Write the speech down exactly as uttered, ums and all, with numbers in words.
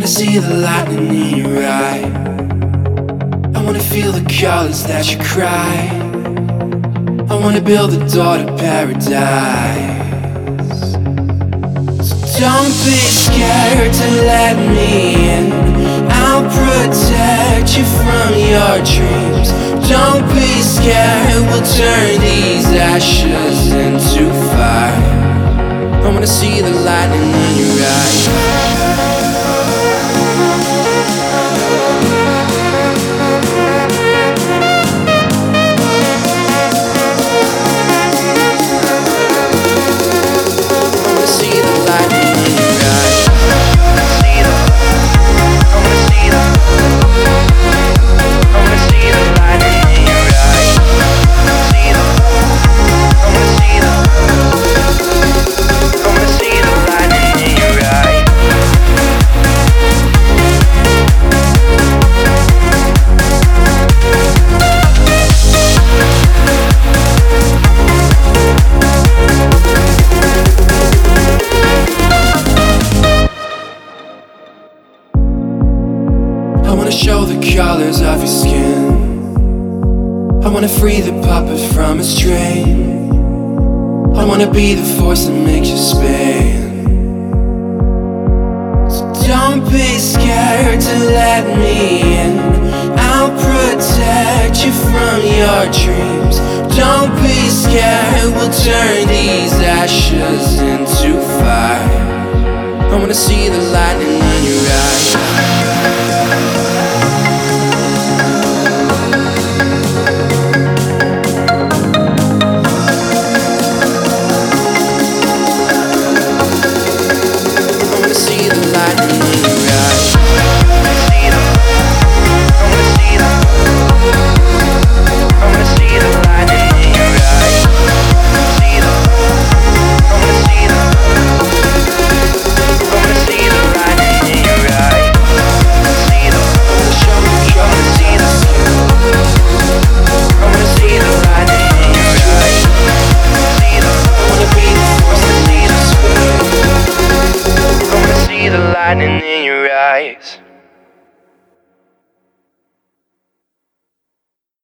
see the lightning in your eye. I wanna feel the colors that you cry. I wanna build a door to paradise. So don't be scared to let me in. I'll protect you from your dreams. Don't be scared, we'll turn these ashes into fire. I wanna see the lightning in your eyes. I wanna show the colors of your skin. I wanna free the puppet from its drain. I wanna be the force that makes you spin. So don't be scared to let me in. I'll protect you from your dreams. Don't be scared, we'll turn these ashes into fire. I wanna see the lightning in your eyes.